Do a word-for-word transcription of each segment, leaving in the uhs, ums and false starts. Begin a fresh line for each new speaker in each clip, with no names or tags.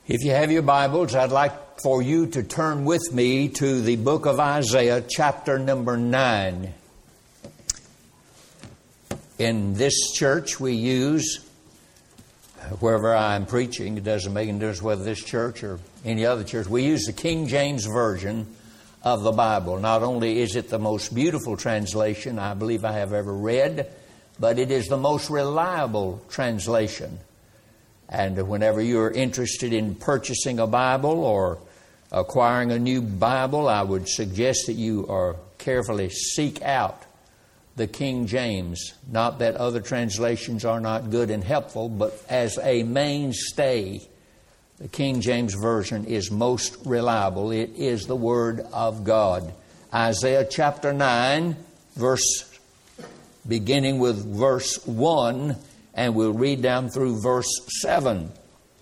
If you have your Bibles, I'd like for you to turn with me to the book of Isaiah, chapter number nine. In this church, we use, wherever I'm preaching, it doesn't make any difference whether this church or any other church, we use the King James Version of the Bible. Not only is it the most beautiful translation I believe I have ever read, but it is the most reliable translation. And whenever you're interested in purchasing a Bible or acquiring a new Bible, I would suggest that you are carefully seek out the King James. Not that other translations are not good and helpful, but as a mainstay, the King James Version is most reliable. It is the Word of God. Isaiah chapter nine, verse, beginning with verse one, and we'll read down through verse seven.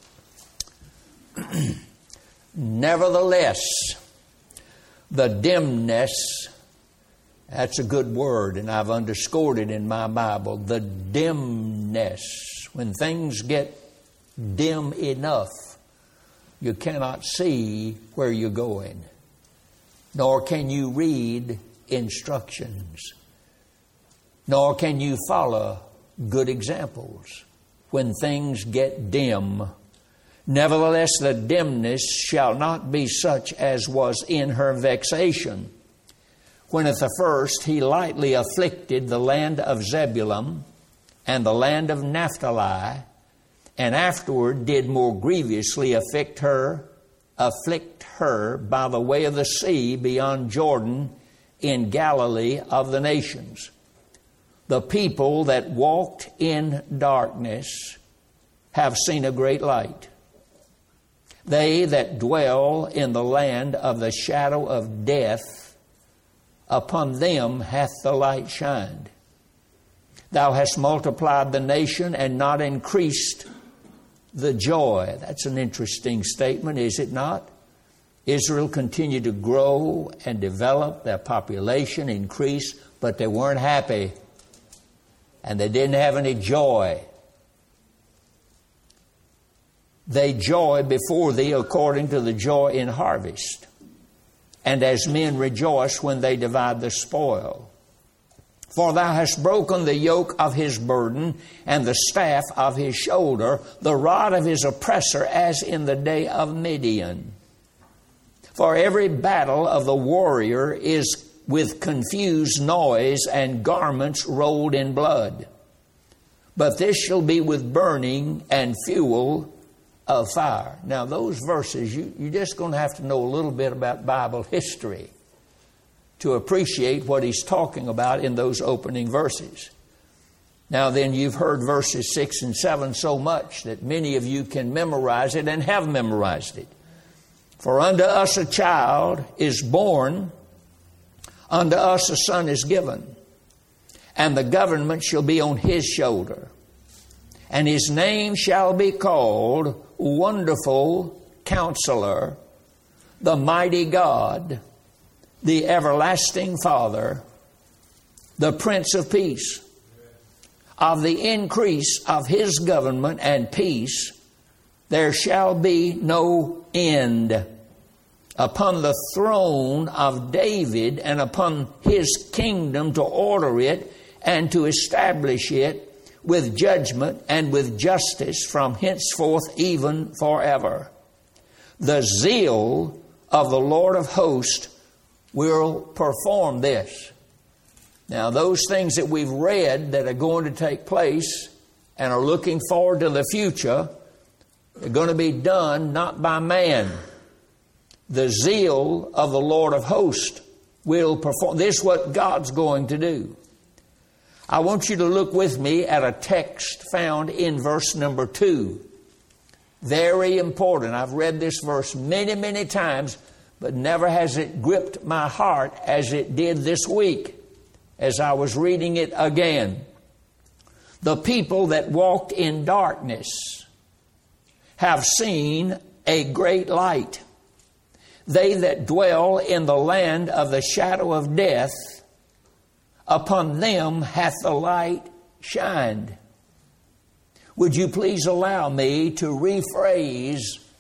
Nevertheless, the dimness, that's a good word, and I've underscored it in my Bible. The dimness, when things get dim enough, you cannot see where you're going, nor can you read instructions, nor can you follow good examples when things get dim. Nevertheless, the dimness shall not be such as was in her vexation, when at the first he lightly afflicted the land of Zebulun and the land of Naphtali, and afterward did more grievously afflict her, afflict her by the way of the sea beyond Jordan in Galilee of the nations. The people that walked in darkness have seen a great light. They that dwell in the land of the shadow of death, upon them hath the light shined. Thou hast multiplied the nation and not increased the joy. That's an interesting statement, is it not? Israel continued to grow and develop, their population increased, but they weren't happy. And they didn't have any joy. They joy before thee according to the joy in harvest, and as men rejoice when they divide the spoil. For thou hast broken the yoke of his burden, and the staff of his shoulder, the rod of his oppressor, as in the day of Midian. For every battle of the warrior is with confused noise and garments rolled in blood. But this shall be with burning and fuel of fire. Now those verses, you, you're just going to have to know a little bit about Bible history to appreciate what he's talking about in those opening verses. Now then, you've heard verses six and seven so much that many of you can memorize it and have memorized it. For unto us a child is born, unto us a son is given, and the government shall be on his shoulder. And his name shall be called Wonderful Counselor, the Mighty God, the Everlasting Father, the Prince of Peace. Of the increase of his government and peace there shall be no end, upon the throne of David and upon his kingdom, to order it and to establish it with judgment and with justice from henceforth even forever. The zeal of the Lord of hosts will perform this. Now, those things that we've read that are going to take place and are looking forward to the future are going to be done not by man. The zeal of the Lord of hosts will perform. This is what God's going to do. I want you to look with me at a text found in verse number two. Very important. I've read this verse many, many times, but never has it gripped my heart as it did this week as I was reading it again. The people that walked in darkness have seen a great light. They that dwell in the land of the shadow of death, upon them hath the light shined. Would you please allow me to rephrase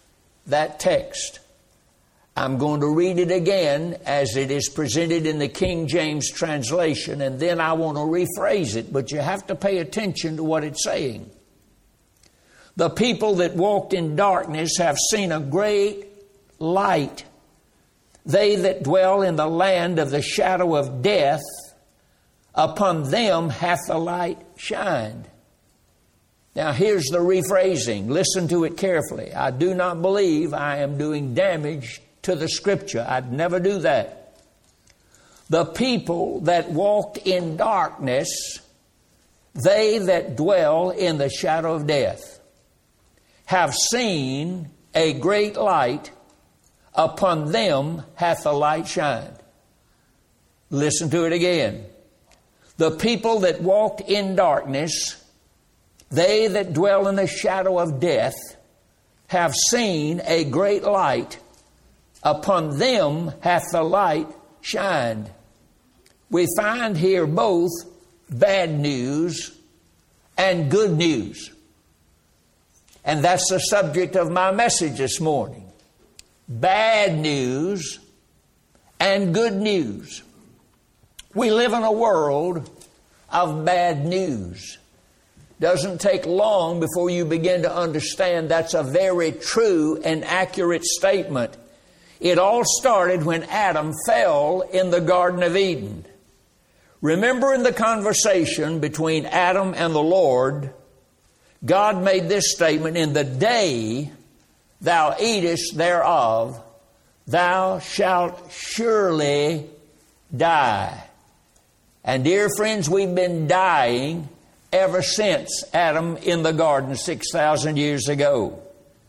that text. I'm going to read it again as it is presented in the King James translation, and then I want to rephrase it, but you have to pay attention to what it's saying. The people that walked in darkness have seen a great light. They that dwell in the land of the shadow of death, upon them hath the light shined. Now here's the rephrasing. Listen to it carefully. I do not believe I am doing damage to the Scripture. I'd never do that. The people that walked in darkness, they that dwell in the shadow of death, have seen a great light. Upon them hath the light shined. Listen to it again. The people that walked in darkness, they that dwell in the shadow of death, have seen a great light. Upon them hath the light shined. We find here both bad news and good news. And that's the subject of my message this morning. Bad news and good news. We live in a world of bad news. Doesn't take long before you begin to understand that's a very true and accurate statement. It all started when Adam fell in the Garden of Eden. Remember in the conversation between Adam and the Lord, God made this statement, in the day thou eatest thereof, thou shalt surely die. And dear friends, we've been dying ever since Adam in the garden six thousand years ago.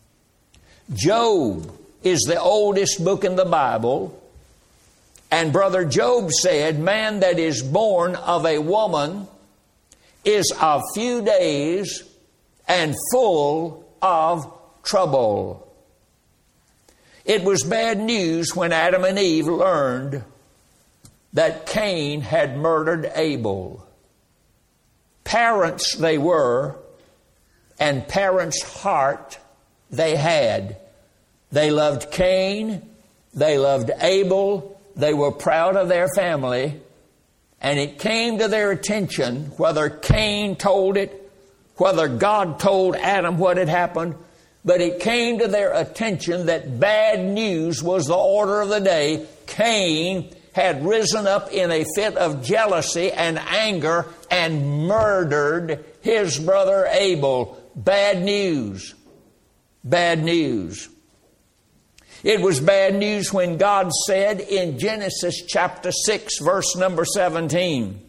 Job is the oldest book in the Bible. And Brother Job said, man that is born of a woman is of few days and full of trouble. It was bad news when Adam and Eve learned that Cain had murdered Abel. Parents they were, and parents' heart they had. They loved Cain, they loved Abel, they were proud of their family, and it came to their attention, whether Cain told it, whether God told Adam what had happened, but it came to their attention that bad news was the order of the day. Cain had risen up in a fit of jealousy and anger and murdered his brother Abel. Bad news. Bad news. It was bad news when God said in Genesis chapter six, verse number seventeen,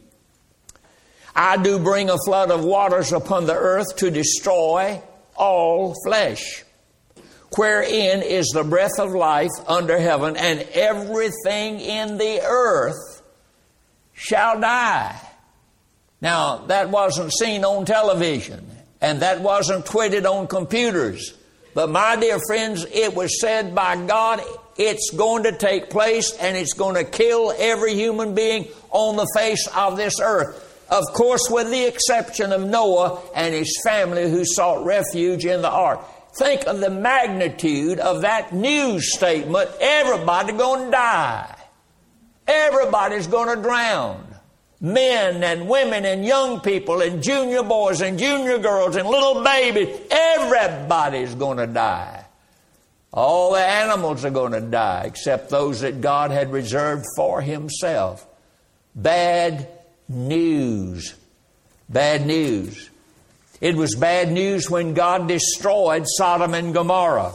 I do bring a flood of waters upon the earth to destroy all flesh, wherein is the breath of life under heaven, and everything in the earth shall die. Now, that wasn't seen on television, and that wasn't tweeted on computers. But my dear friends, it was said by God, it's going to take place, and it's going to kill every human being on the face of this earth. Of course, with the exception of Noah and his family who sought refuge in the ark. Think of the magnitude of that news statement. Everybody's going to die. Everybody's going to drown. Men and women and young people and junior boys and junior girls and little babies. Everybody's going to die. All the animals are going to die except those that God had reserved for Himself. Bad news. Bad news. It was bad news when God destroyed Sodom and Gomorrah.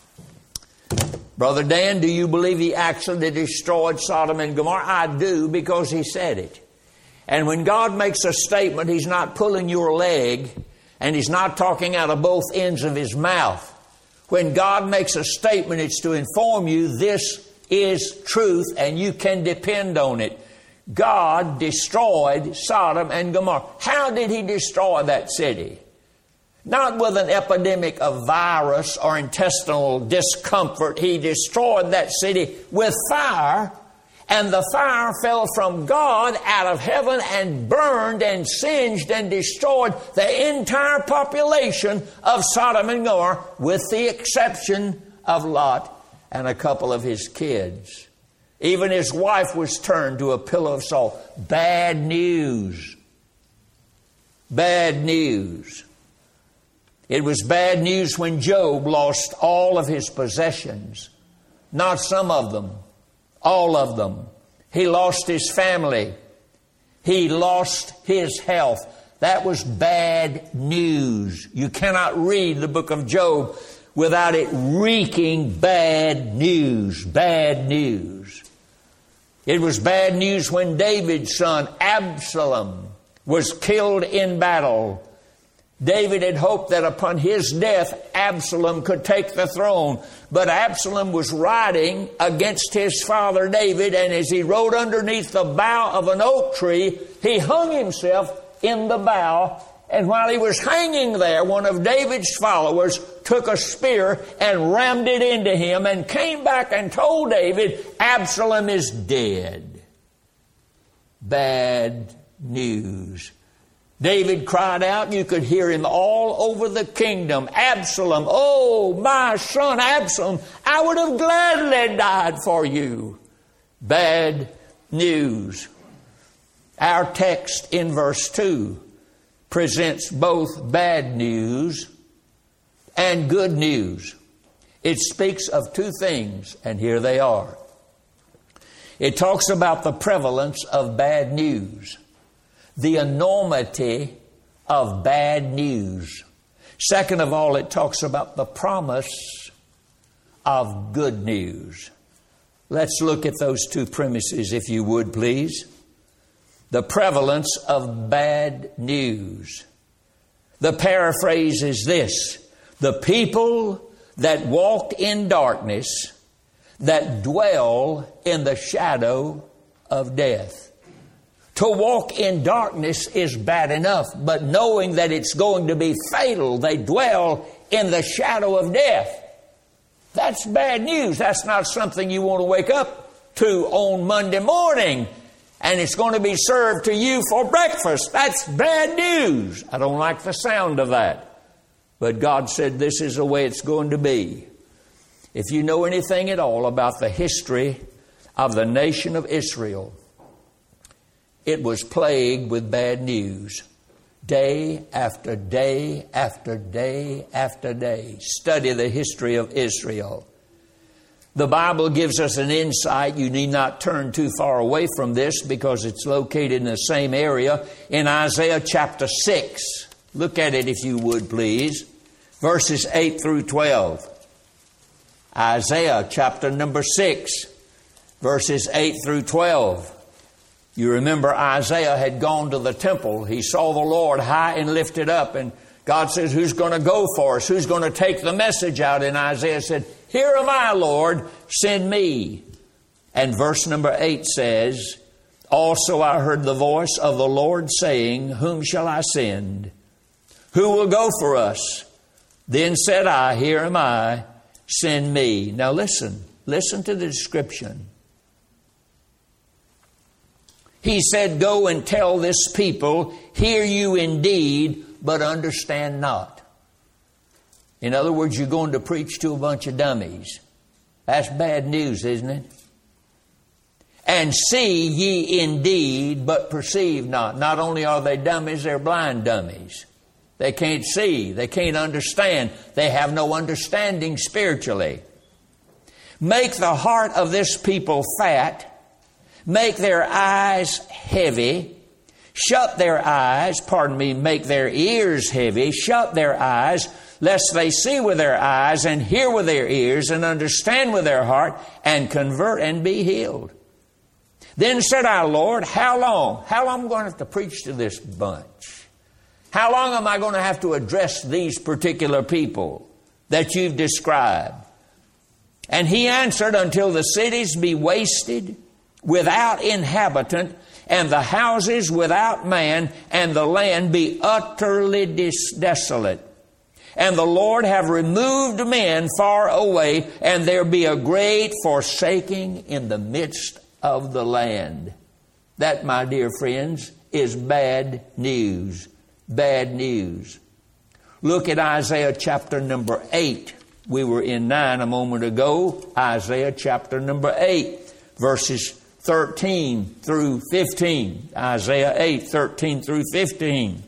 Brother Dan, do you believe He actually destroyed Sodom and Gomorrah? I do, because He said it. And when God makes a statement, He's not pulling your leg, and He's not talking out of both ends of His mouth. When God makes a statement, it's to inform you this is truth and you can depend on it. God destroyed Sodom and Gomorrah. How did He destroy that city? Not with an epidemic of virus or intestinal discomfort. He destroyed that city with fire, and the fire fell from God out of heaven and burned and singed and destroyed the entire population of Sodom and Gomorrah, with the exception of Lot and a couple of his kids. Even his wife was turned to a pillow of salt. Bad news. Bad news. It was bad news when Job lost all of his possessions. Not some of them, all of them. He lost his family. He lost his health. That was bad news. You cannot read the book of Job without it reeking bad news. Bad news. It was bad news when David's son Absalom was killed in battle. David had hoped that upon his death, Absalom could take the throne. But Absalom was riding against his father David, and as he rode underneath the bough of an oak tree, he hung himself in the bough. And while he was hanging there, one of David's followers took a spear and rammed it into him and came back and told David, Absalom is dead. Bad news. David cried out, you could hear him all over the kingdom. Absalom, oh, my son Absalom, I would have gladly died for you. Bad news. Our text in verse two presents both bad news and good news. It speaks of two things, and here they are. It talks about the prevalence of bad news, the enormity of bad news. Second of all, it talks about the promise of good news. Let's look at those two premises, if you would, please. The prevalence of bad news. The paraphrase is this: the people that walk in darkness, that dwell in the shadow of death. To walk in darkness is bad enough, but knowing that it's going to be fatal, they dwell in the shadow of death. That's bad news. That's not something you want to wake up to on Monday morning, and it's going to be served to you for breakfast. That's bad news. I don't like the sound of that. But God said this is the way it's going to be. If you know anything at all about the history of the nation of Israel, it was plagued with bad news. Day after day after day after day. Study the history of Israel. The Bible gives us an insight. You need not turn too far away from this because it's located in the same area in Isaiah chapter six. Look at it if you would, please. Verses eight through twelve. Isaiah chapter number six, verses eight through twelve. You remember Isaiah had gone to the temple. He saw the Lord high and lifted up. And God says, who's going to go for us? Who's going to take the message out? And Isaiah said, here am I, Lord, send me. And verse number eight says, also I heard the voice of the Lord saying, whom shall I send? Who will go for us? Then said I, here am I, send me. Now listen, listen to the description. He said, go and tell this people, hear you indeed, but understand not. In other words, you're going to preach to a bunch of dummies. That's bad news, isn't it? And see ye indeed, but perceive not. Not only are they dummies, they're blind dummies. They can't see. They can't understand. They have no understanding spiritually. Make the heart of this people fat. Make their eyes heavy. Shut their eyes, pardon me, make their ears heavy. Shut their eyes, lest they see with their eyes and hear with their ears and understand with their heart and convert and be healed. Then said I, Lord, how long? How long am I going to have to preach to this bunch? How long am I going to have to address these particular people that you've described? And he answered, until the cities be wasted, without inhabitant, and the houses without man, and the land be utterly dis- desolate. And the Lord have removed men far away, and there be a great forsaking in the midst of the land. That, my dear friends, is bad news. Bad news. Look at Isaiah chapter number eight. We were in nine a moment ago, Isaiah chapter number eight, verses thirteen through fifteen. Isaiah eight, thirteen through fifteen.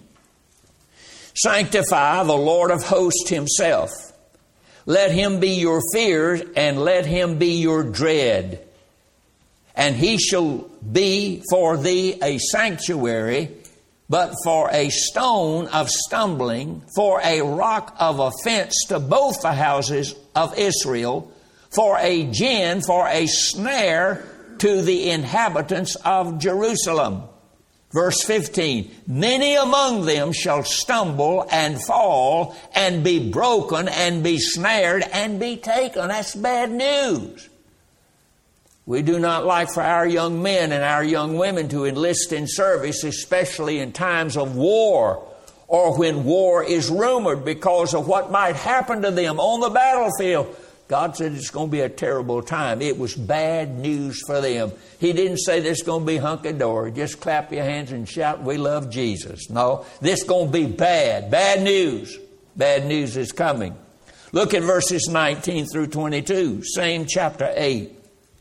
Sanctify the Lord of hosts himself. Let him be your fear, and let him be your dread. And he shall be for thee a sanctuary, but for a stone of stumbling, for a rock of offense to both the houses of Israel, for a gin, for a snare to the inhabitants of Jerusalem. Verse fifteen, many among them shall stumble and fall and be broken and be snared and be taken. That's bad news. We do not like for our young men and our young women to enlist in service, especially in times of war or when war is rumored because of what might happen to them on the battlefield. God said it's going to be a terrible time. It was bad news for them. He didn't say this is going to be hunky-dory. Just clap your hands and shout, we love Jesus. No, this is going to be bad. Bad news. Bad news is coming. Look at verses nineteen through twenty-two. Same chapter eight.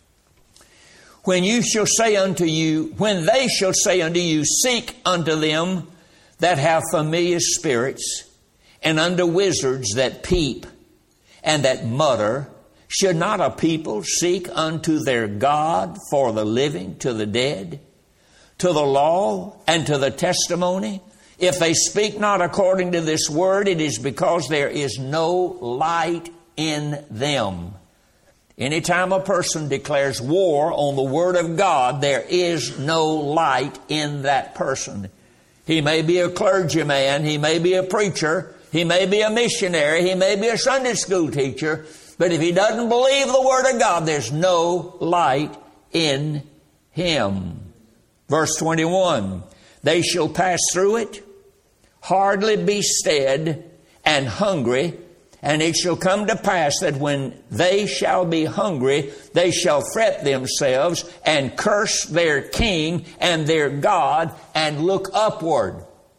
When you shall say unto you, when they shall say unto you, seek unto them that have familiar spirits, and unto wizards that peep, and that mutter, should not a people seek unto their God for the living to the dead, to the law and to the testimony? If they speak not according to this word, it is because there is no light in them. Anytime a person declares war on the Word of God, there is no light in that person. He may be a clergyman, he may be a preacher, he may be a missionary, he may be a Sunday school teacher, but if he doesn't believe the Word of God, there's no light in him. Verse twenty-one, they shall pass through it, hardly be stead, and hungry, and it shall come to pass that when they shall be hungry, they shall fret themselves and curse their king and their God and look upward.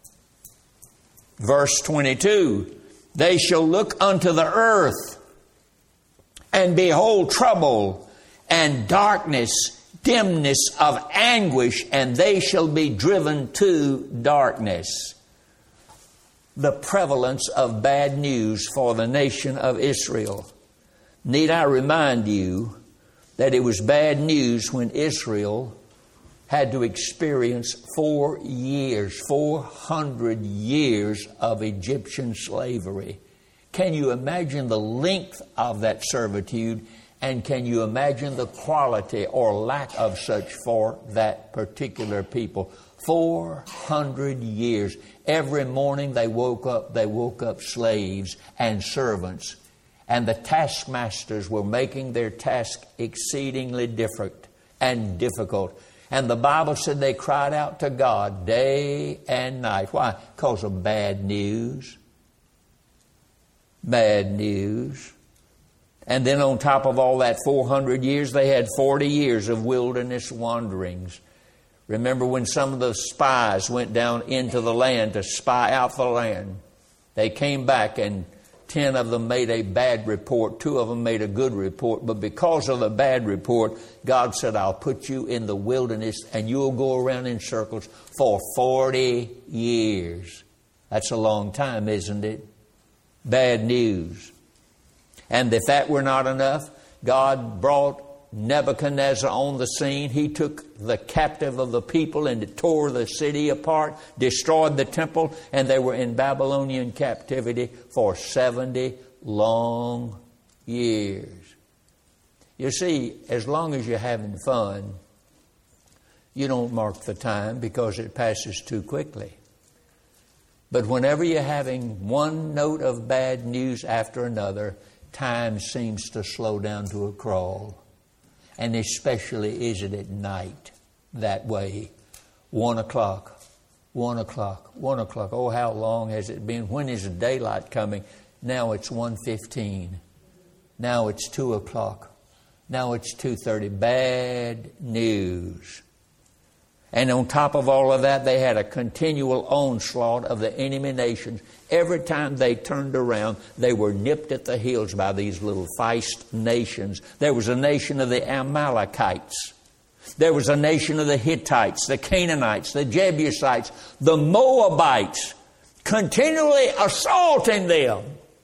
Verse twenty-two, they shall look unto the earth and behold trouble and darkness, dimness of anguish, and they shall be driven to darkness. The prevalence of bad news for the nation of Israel. Need I remind you that it was bad news when Israel had to experience four years, four hundred years of Egyptian slavery. Can you imagine the length of that servitude? And can you imagine the quality or lack of such for that particular people? Four hundred years. Every morning they woke up, they woke up slaves and servants. And the taskmasters were making their task exceedingly different and difficult. And the Bible said they cried out to God day and night. Why? Because of bad news. Bad news. And then on top of all that four hundred years, they had forty years of wilderness wanderings. Remember when some of the spies went down into the land to spy out the land? They came back and ten of them made a bad report. Two of them made a good report. But because of the bad report, God said, I'll put you in the wilderness and you'll go around in circles for forty years. That's a long time, isn't it? Bad news. And if that were not enough, God brought Nebuchadnezzar on the scene. He took the captive of the people and tore the city apart, destroyed the temple, and they were in Babylonian captivity for seventy long years. You see, as long as you're having fun, you don't mark the time because it passes too quickly. But whenever you're having one note of bad news after another, time seems to slow down to a crawl. And especially is it at night that way. One o'clock, one o'clock, one o'clock. Oh, how long has it been? When is the daylight coming? Now it's one fifteen. Now it's two o'clock. Now it's two thirty. Bad news. And on top of all of that, they had a continual onslaught of the enemy nations. Every time they turned around, they were nipped at the heels by these little feist nations. There was a nation of the Amalekites. There was a nation of the Hittites, the Canaanites, the Jebusites, the Moabites, continually assaulting them.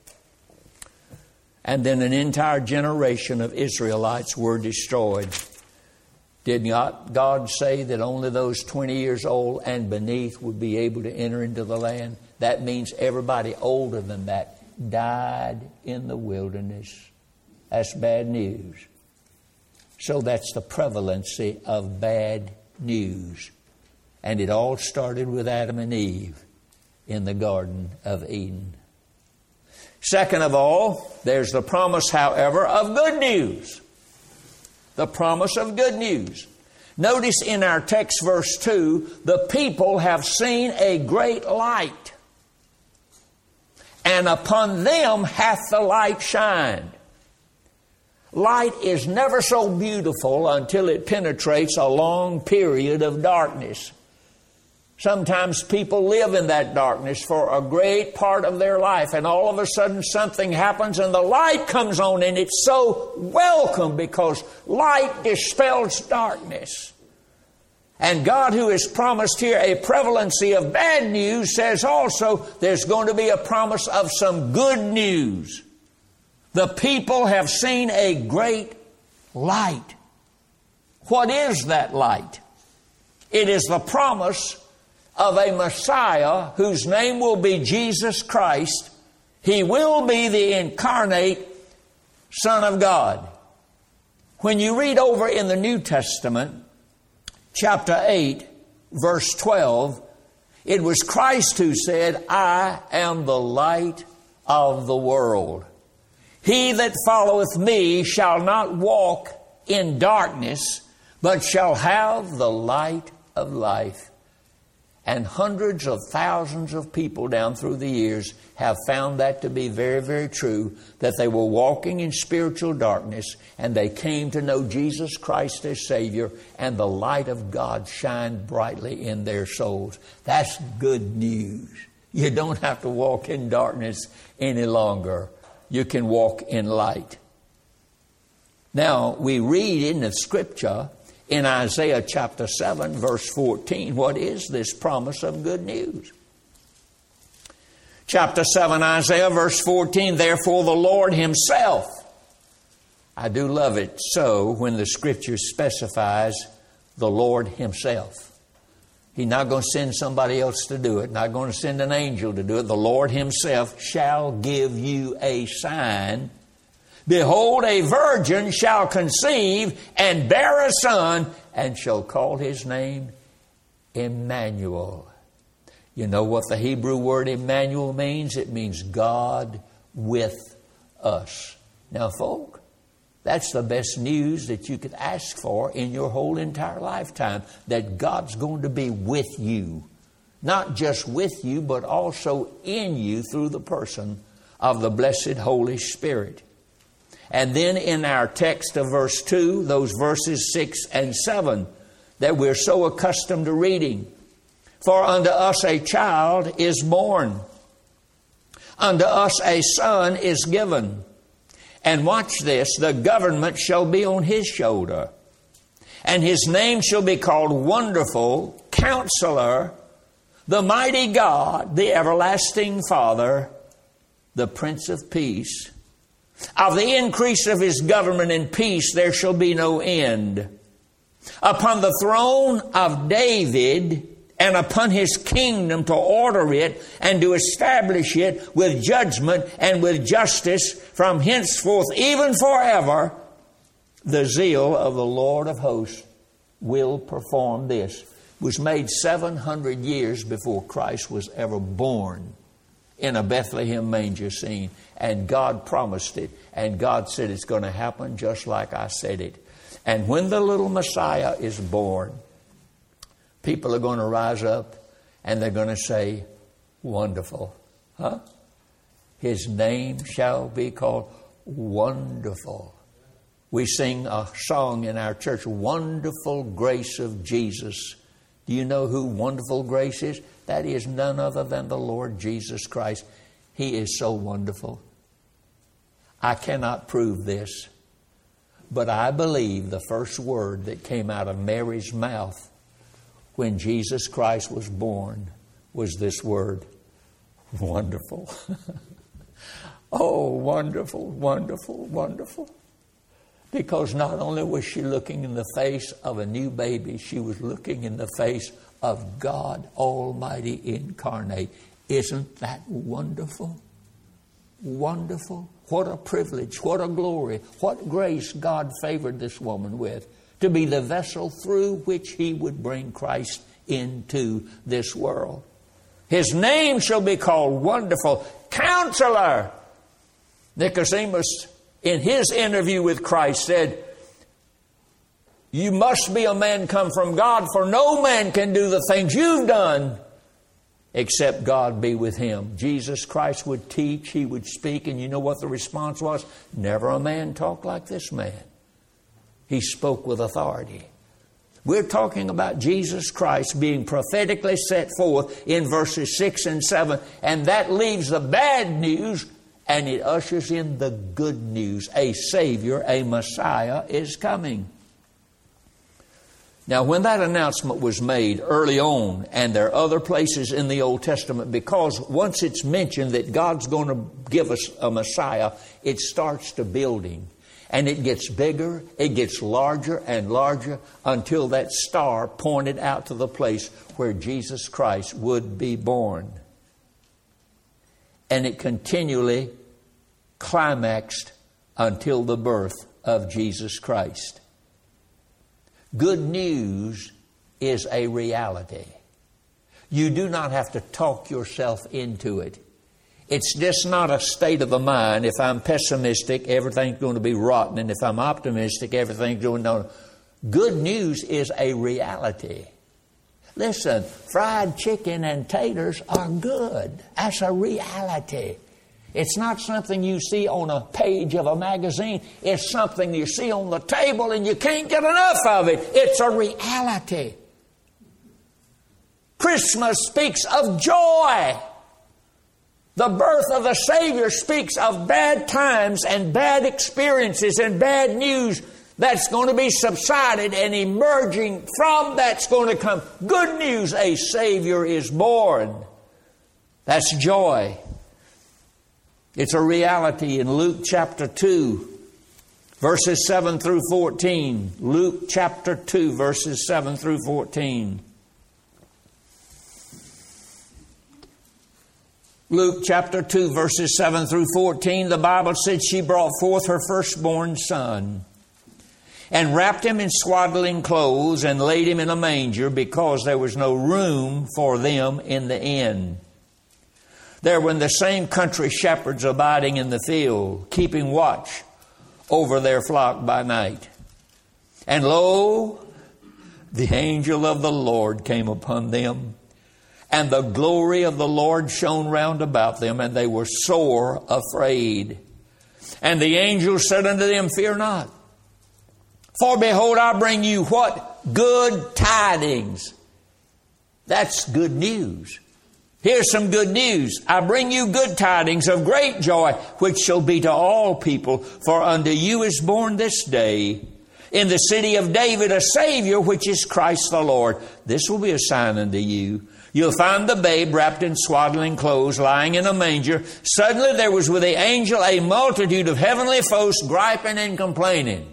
And then an entire generation of Israelites were destroyed. Did not God say that only those twenty years old and beneath would be able to enter into the land? That means everybody older than that died in the wilderness. That's bad news. So that's the prevalency of bad news. And it all started with Adam and Eve in the Garden of Eden. Second of all, there's the promise, however, of good news. The promise of good news. Notice in our text, verse two, the people have seen a great light, and upon them hath the light shined. Light is never so beautiful until it penetrates a long period of darkness. Sometimes people live in that darkness for a great part of their life, and all of a sudden something happens and the light comes on, and it's so welcome because light dispels darkness. And God, who has promised here a prevalency of bad news, says also there's going to be a promise of some good news. The people have seen a great light. What is that light? It is the promise of a Messiah whose name will be Jesus Christ. He will be the incarnate Son of God. When you read over in the New Testament, chapter eight, verse twelve, it was Christ who said, I am the light of the world. He that followeth me shall not walk in darkness, but shall have the light of life. And hundreds of thousands of people down through the years have found that to be very, very true, that they were walking in spiritual darkness and they came to know Jesus Christ as Savior, and the light of God shined brightly in their souls. That's good news. You don't have to walk in darkness any longer. You can walk in light. Now, we read in the Scripture in Isaiah chapter seven, verse fourteen, what is this promise of good news? Chapter seven, Isaiah, verse fourteen, therefore the Lord Himself. I do love it so when the Scripture specifies the Lord Himself. He's not going to send somebody else to do it, not going to send an angel to do it. The Lord Himself shall give you a sign. Behold, a virgin shall conceive and bear a son, and shall call his name Emmanuel. You know what the Hebrew word Emmanuel means? It means God with us. Now, folk, that's the best news that you could ask for in your whole entire lifetime, that God's going to be with you. Not just with you, but also in you through the person of the blessed Holy Spirit. And then in our text of verse two, those verses six and seven that we're so accustomed to reading. For unto us a child is born, unto us a son is given. And watch this, the government shall be on His shoulder. And His name shall be called Wonderful, Counselor, the Mighty God, the Everlasting Father, the Prince of Peace. Of the increase of His government and peace there shall be no end. Upon the throne of David and upon His kingdom, to order it and to establish it with judgment and with justice from henceforth even forever. The zeal of the Lord of hosts will perform this. It was made seven hundred years before Christ was ever born in a Bethlehem manger scene. And God promised it. And God said it's going to happen just like I said it. And when the little Messiah is born, people are going to rise up and they're going to say, wonderful. Huh? His name shall be called Wonderful. We sing a song in our church, Wonderful Grace of Jesus Do you know who wonderful grace is? That is none other than the Lord Jesus Christ. He is so wonderful. I cannot prove this, but I believe the first word that came out of Mary's mouth when Jesus Christ was born was this word, wonderful. Oh, wonderful, wonderful, wonderful. Because not only was she looking in the face of a new baby, she was looking in the face of God Almighty incarnate. Isn't that wonderful? Wonderful. What a privilege, what a glory, what grace God favored this woman with, to be the vessel through which He would bring Christ into this world. His name shall be called Wonderful Counselor. Nicodemus, in his interview with Christ, said, you must be a man come from God, for no man can do the things you've done except God be with him. Jesus Christ would teach, He would speak, and you know what the response was? Never a man talked like this man. He spoke with authority. We're talking about Jesus Christ being prophetically set forth in verses six and seven, and that leaves the bad news and it ushers in the good news. A Savior, a Messiah is coming. Now, when that announcement was made early on, and there are other places in the Old Testament, because once it's mentioned that God's going to give us a Messiah, it starts to building. And it gets bigger, it gets larger and larger, until that star pointed out to the place where Jesus Christ would be born. And it continually climaxed until the birth of Jesus Christ. Good news is a reality. You do not have to talk yourself into it. It's just not a state of the mind. If I'm pessimistic, everything's going to be rotten. And if I'm optimistic, everything's going to... No. Good news is a reality. Listen, fried chicken and taters are good. That's a reality. It's not something you see on a page of a magazine. It's something you see on the table and you can't get enough of it. It's a reality. Christmas speaks of joy. The birth of the Savior speaks of bad times and bad experiences and bad news that's going to be subsided, and emerging from that's going to come good news. A Savior is born. That's joy. It's a reality in Luke chapter two, verses seven through fourteen. Luke chapter two, verses seven through fourteen. Luke chapter two, verses seven through fourteen, the Bible said she brought forth her firstborn son and wrapped him in swaddling clothes and laid him in a manger, because there was no room for them in the inn. There were in the same country shepherds abiding in the field, keeping watch over their flock by night. And lo, the angel of the Lord came upon them, and the glory of the Lord shone round about them, and they were sore afraid. And the angel said unto them, fear not. For behold, I bring you what? Good tidings. That's good news. Here's some good news. I bring you good tidings of great joy, which shall be to all people. For unto you is born this day in the city of David a Savior, which is Christ the Lord. This will be a sign unto you. You'll find the babe wrapped in swaddling clothes, lying in a manger. Suddenly there was with the angel a multitude of heavenly hosts, griping and complaining.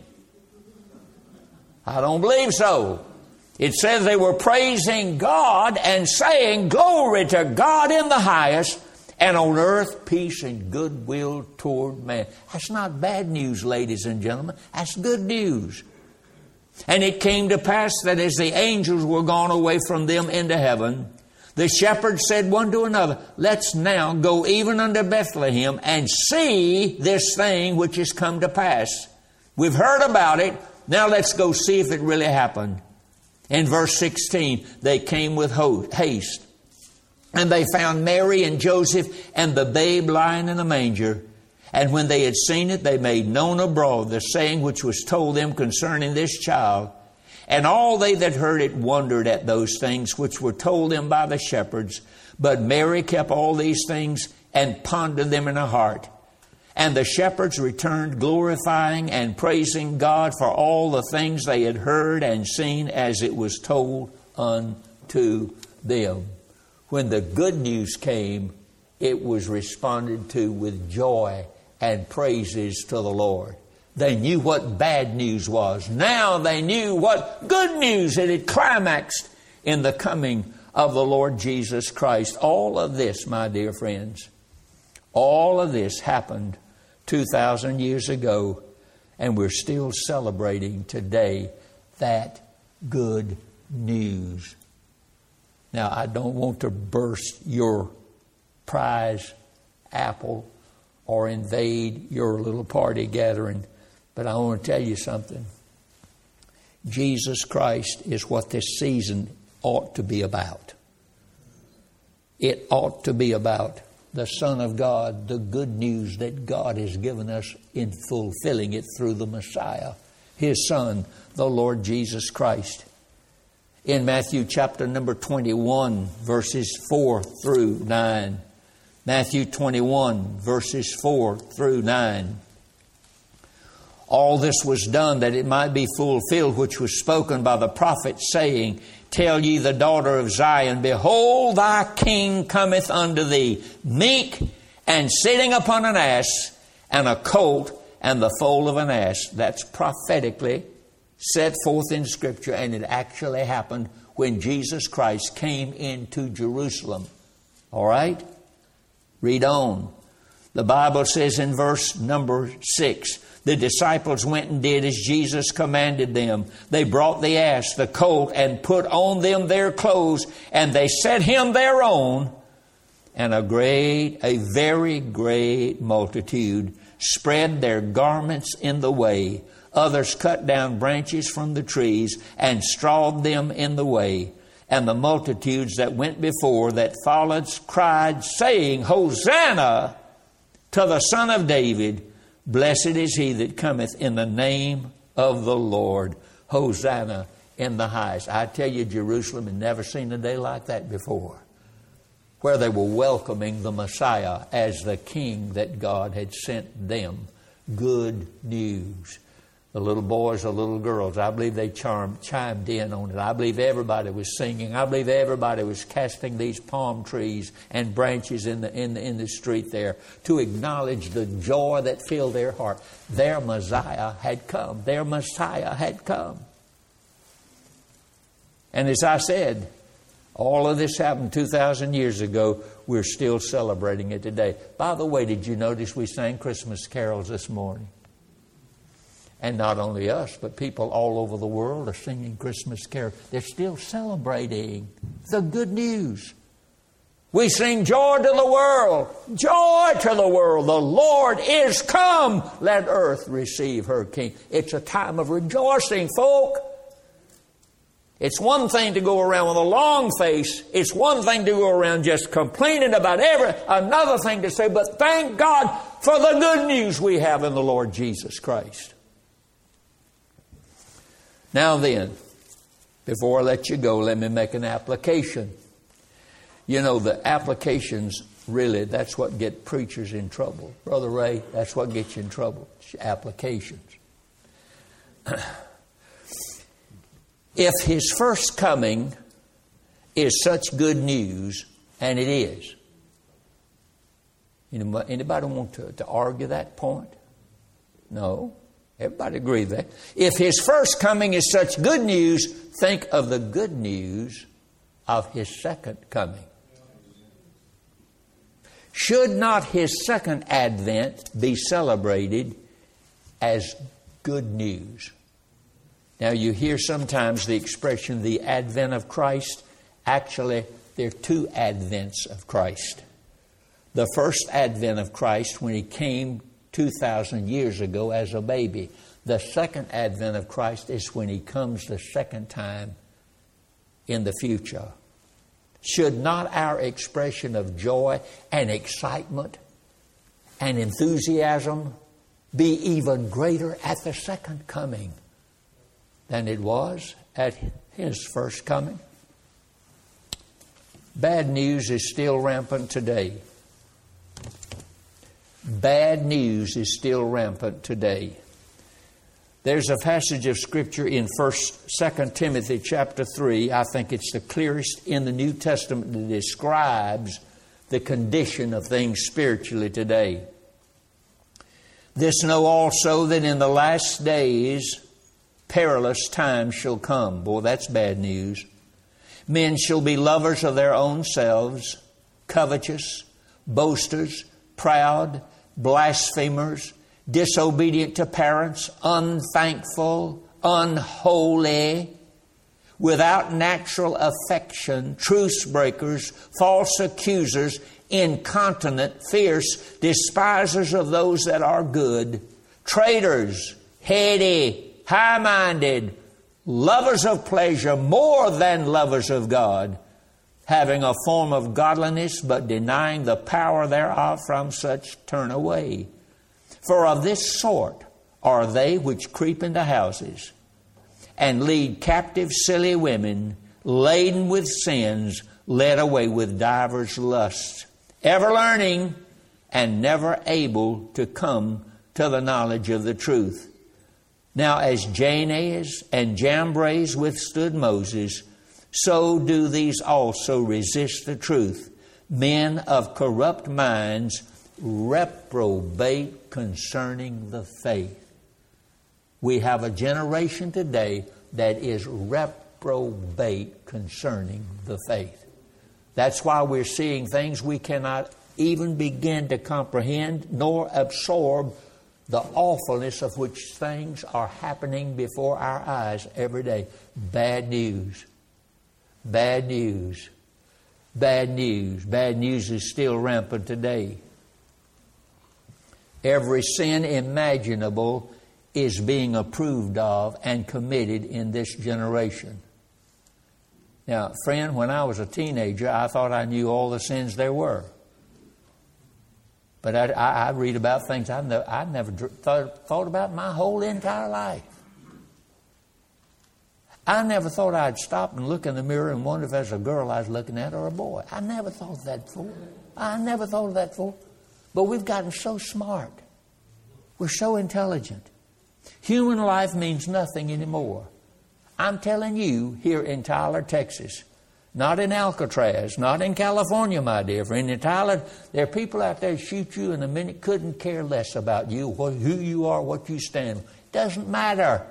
I don't believe so. It says they were praising God and saying, glory to God in the highest, and on earth peace and goodwill toward man. That's not bad news, ladies and gentlemen. That's good news. And it came to pass that as the angels were gone away from them into heaven, the shepherds said one to another, let's now go even unto Bethlehem and see this thing which is come to pass. We've heard about it. Now let's go see if it really happened. In verse sixteen, they came with haste, and they found Mary and Joseph and the babe lying in a manger. And when they had seen it, they made known abroad the saying which was told them concerning this child. And all they that heard it wondered at those things which were told them by the shepherds. But Mary kept all these things and pondered them in her heart. And the shepherds returned, glorifying and praising God for all the things they had heard and seen as it was told unto them. When the good news came, it was responded to with joy and praises to the Lord. They knew what bad news was. Now they knew what good news. It had climaxed in the coming of the Lord Jesus Christ. All of this, my dear friends, all of this happened two thousand years ago, and we're still celebrating today that good news. Now, I don't want to burst your prize apple or invade your little party gathering, but I want to tell you something. Jesus Christ is what this season ought to be about. It ought to be about the Son of God, the good news that God has given us in fulfilling it through the Messiah, His Son, the Lord Jesus Christ. In Matthew chapter number twenty-one, verses four through nine. Matthew twenty-one, verses four through nine. All this was done that it might be fulfilled, which was spoken by the prophet, saying, Tell ye the daughter of Zion, Behold, thy king cometh unto thee, meek and sitting upon an ass, and a colt and the foal of an ass. That's prophetically set forth in Scripture, and it actually happened when Jesus Christ came into Jerusalem. All right? Read on. The Bible says in verse number six, the disciples went and did as Jesus commanded them. They brought the ass, the colt, and put on them their clothes, and they set him their own. And a great, a very great multitude spread their garments in the way. Others cut down branches from the trees and strawed them in the way. And the multitudes that went before, that followed, cried, saying, Hosanna to the Son of David. Blessed is he that cometh in the name of the Lord. Hosanna in the highest. I tell you, Jerusalem had never seen a day like that before, where they were welcoming the Messiah as the King that God had sent them. Good news. The little boys, the little girls, I believe they charmed, chimed in on it. I believe everybody was singing. I believe everybody was casting these palm trees and branches in the, in the, in the street there to acknowledge the joy that filled their heart. Their Messiah had come. Their Messiah had come. And as I said, all of this happened two thousand years ago. We're still celebrating it today. By the way, did you notice we sang Christmas carols this morning? And not only us, but people all over the world are singing Christmas carols. They're still celebrating the good news. We sing joy to the world, joy to the world. The Lord is come. Let earth receive her King. It's a time of rejoicing, folk. It's one thing to go around with a long face. It's one thing to go around just complaining about every, another thing to say, but thank God for the good news we have in the Lord Jesus Christ. Now then, before I let you go, let me make an application. You know, the applications, really, that's what get preachers in trouble. Brother Ray, that's what gets you in trouble. Applications. If His first coming is such good news, and it is, anybody want to, to argue that point? No. Everybody agree with that. If His first coming is such good news, think of the good news of His second coming. Should not His second advent be celebrated as good news? Now, you hear sometimes the expression, the advent of Christ. Actually, there are two advents of Christ. The first advent of Christ, when He came two thousand years ago as a baby. The second advent of Christ is when He comes the second time in the future. Should not our expression of joy and excitement and enthusiasm be even greater at the second coming than it was at His first coming. Bad news is still rampant today. Bad news is still rampant today. There's a passage of Scripture in First, Second Timothy chapter three. I think it's the clearest in the New Testament that describes the condition of things spiritually today. This know also that in the last days perilous times shall come. Boy, that's bad news. Men shall be lovers of their own selves, covetous, boasters, proud, blasphemers, disobedient to parents, unthankful, unholy, without natural affection, truce breakers, false accusers, incontinent, fierce, despisers of those that are good, traitors, heady, high-minded, lovers of pleasure more than lovers of God, having a form of godliness, but denying the power thereof. From such turn away. For of this sort are they which creep into houses, and lead captive silly women, laden with sins, led away with divers lusts, ever learning, and never able to come to the knowledge of the truth. Now as Jannes and Jambres withstood Moses, so do these also resist the truth. Men of corrupt minds reprobate concerning the faith. We have a generation today that is reprobate concerning the faith. That's why we're seeing things we cannot even begin to comprehend nor absorb the awfulness of which things are happening before our eyes every day. Bad news. Bad news. Bad news. Bad news is still rampant today. Every sin imaginable is being approved of and committed in this generation. Now, friend, when I was a teenager, I thought I knew all the sins there were. But I, I, I read about things I've never, I've never thought, thought about my whole entire life. I never thought I'd stop and look in the mirror and wonder if there's a girl I was looking at or a boy. I never thought of that before. I never thought of that before. But we've gotten so smart. We're so intelligent. Human life means nothing anymore. I'm telling you, here in Tyler, Texas, not in Alcatraz, not in California, my dear friend. In Tyler, there are people out there who shoot you in a minute, couldn't care less about you, what, who you are, what you stand for. Doesn't matter.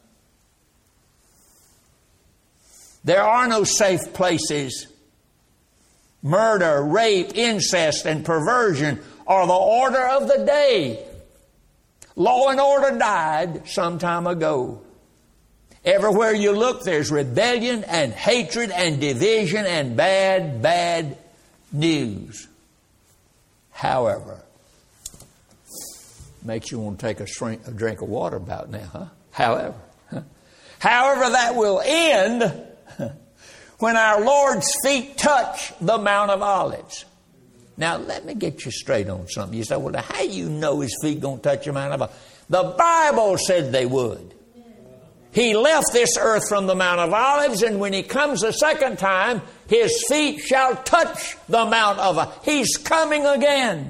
There are no safe places. Murder, rape, incest, and perversion are the order of the day. Law and order died some time ago. Everywhere you look, there's rebellion and hatred and division and bad, bad news. However, makes you want to take a, shrink, a drink of water about now, huh? However, huh? However, that will end when our Lord's feet touch the Mount of Olives. Now, let me get you straight on something. You say, well, how do you know His feet going to touch the Mount of Olives? The Bible said they would. He left this earth from the Mount of Olives, and when He comes the second time, His feet shall touch the Mount of Olives. He's coming again.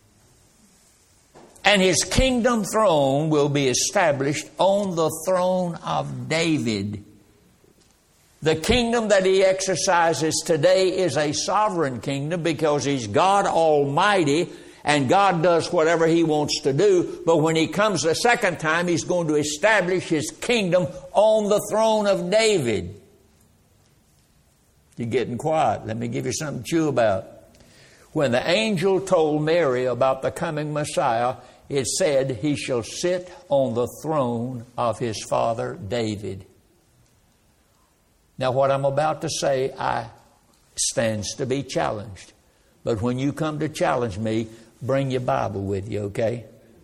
And His kingdom throne will be established on the throne of David. The kingdom that He exercises today is a sovereign kingdom because He's God Almighty and God does whatever He wants to do. But when He comes the second time, He's going to establish His kingdom on the throne of David. You're getting quiet. Let me give you something to chew about. When the angel told Mary about the coming Messiah, it said, He shall sit on the throne of His father David. Now, what I'm about to say, I stands to be challenged. But when you come to challenge me, bring your Bible with you, okay?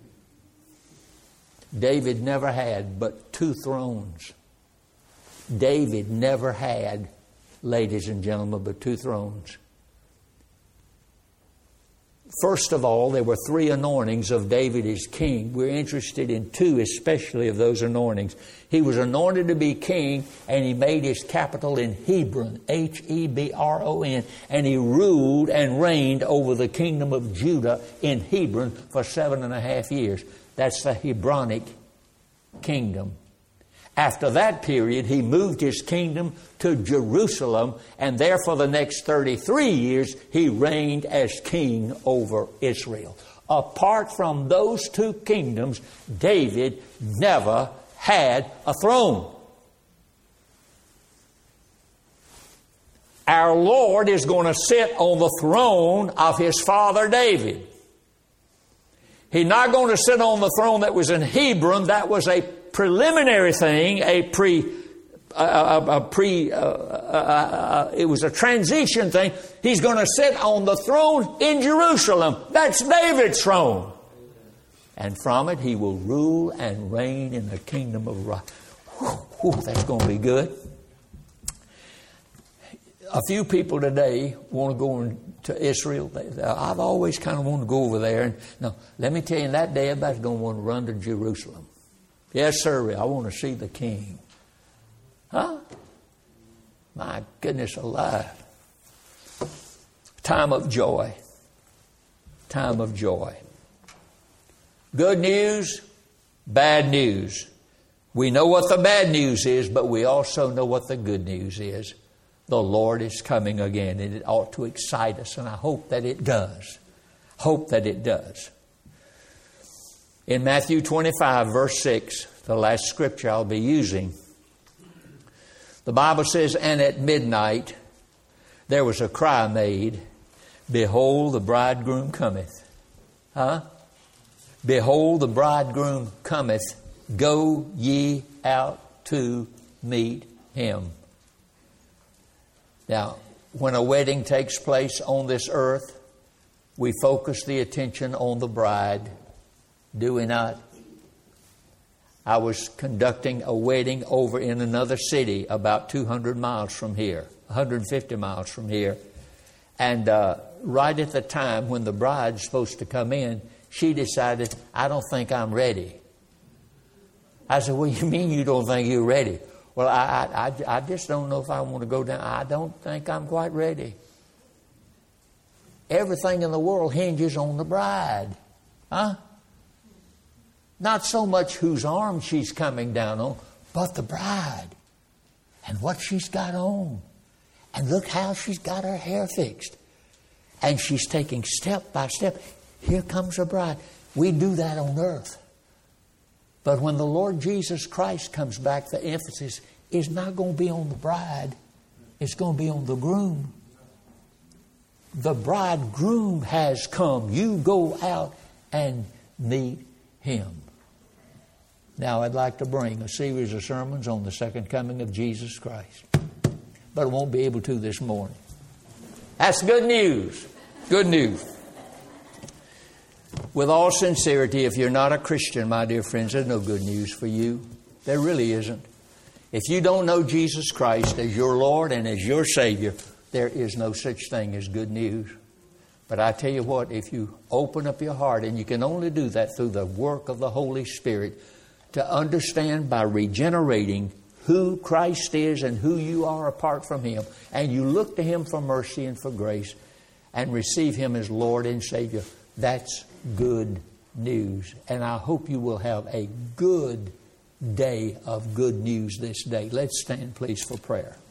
David never had but two thrones. David never had, ladies and gentlemen, but two thrones. First of all, there were three anointings of David as king. We're interested in two especially of those anointings. He was anointed to be king, and he made his capital in Hebron, H E B R O N, and he ruled and reigned over the kingdom of Judah in Hebron for seven and a half years. That's the Hebronic kingdom. After that period, he moved his kingdom to Jerusalem, and there for the next thirty-three years, he reigned as king over Israel. Apart from those two kingdoms, David never had a throne. Our Lord is going to sit on the throne of his father David. He's not going to sit on the throne that was in Hebron. That was a preliminary thing, a pre, a, a, a pre, uh, uh, uh, it was a transition thing. He's going to sit on the throne in Jerusalem. That's David's throne. And from it, he will rule and reign in the kingdom of right. Whew, that's going to be good. A few people today want to go to Israel. I've always kind of wanted to go over there. And no, let me tell you, in that day, everybody's going to want to run to Jerusalem. Yes, sir, I want to see the king. Huh? My goodness alive. Time of joy. Time of joy. Good news, bad news. We know what the bad news is, but we also know what the good news is. The Lord is coming again, and it ought to excite us, and I hope that it does. Hope that it does. In Matthew twenty-five, verse six, the last scripture I'll be using, the Bible says, "And at midnight there was a cry made, Behold, the bridegroom cometh." Huh? "Behold, the bridegroom cometh. Go ye out to meet him." Now, when a wedding takes place on this earth, we focus the attention on the bride. Do we not? I was conducting a wedding over in another city about two hundred miles from here, one hundred fifty miles from here. And uh, right at the time when the bride's supposed to come in, she decided, "I don't think I'm ready." I said, "What do you mean you don't think you're ready?" "Well, I, I, I just don't know if I want to go down. I don't think I'm quite ready." Everything in the world hinges on the bride. Huh? Not so much whose arm she's coming down on, but the bride. And what she's got on. And look how she's got her hair fixed. And she's taking step by step. Here comes a bride. We do that on earth. But when the Lord Jesus Christ comes back, the emphasis is not going to be on the bride. It's going to be on the groom. The bridegroom has come. You go out and meet him. Now, I'd like to bring a series of sermons on the second coming of Jesus Christ. But I won't be able to this morning. That's good news. Good news. With all sincerity, if you're not a Christian, my dear friends, there's no good news for you. There really isn't. If you don't know Jesus Christ as your Lord and as your Savior, there is no such thing as good news. But I tell you what, if you open up your heart, and you can only do that through the work of the Holy Spirit, to understand by regenerating who Christ is and who you are apart from Him, and you look to Him for mercy and for grace, and receive Him as Lord and Savior, that's good news. And I hope you will have a good day of good news this day. Let's stand, please, for prayer.